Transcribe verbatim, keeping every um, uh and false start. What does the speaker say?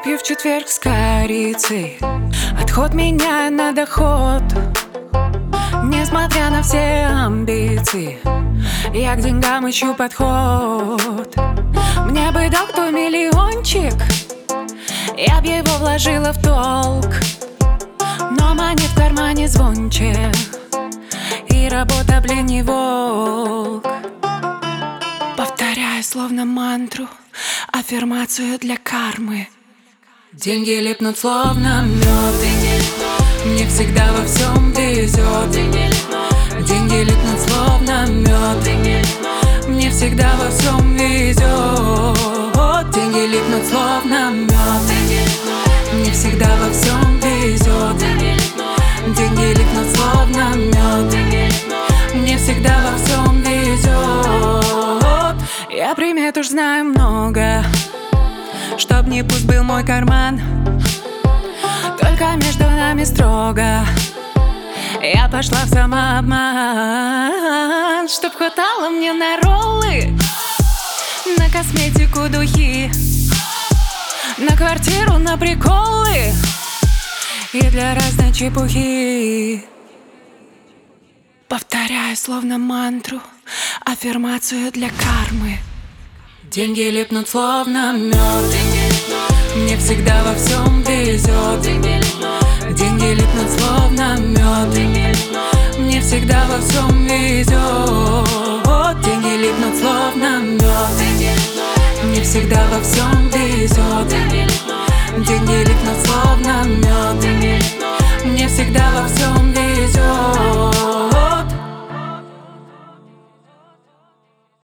пью в четверг с корицей. Отход меняю на доход. Несмотря на все амбиции, я к деньгам ищу подход. Мне бы дал кто миллиончик, я б его вложила в долг. Но монет в кармане звонче, и работа, блин, не волк. Повторяю словно мантру, аффирмацию для кармы. Деньги липнут словно мед, мне всегда во всем везет. Деньги липнут словно мед, мне всегда во всем везет. Деньги липнут словно мед, мне всегда во всем везет. Деньги липнут словно мед, мне всегда во всем везет. Я примет уж знаю много, чтоб не пуст был мой карман. Только между нами строго, я пошла в самообман. Чтоб хватало мне на роллы, на косметику, духи, на квартиру, на приколы и для разной чепухи. Повторяю словно мантру, аффирмацию для кармы. Деньги липнут словно мед, мне всегда во всем везет. Деньги липнут словно мед, мне всегда во всем везет. Деньги липнут словно мед, мне всегда во всем везет. Деньги липнут словно мед.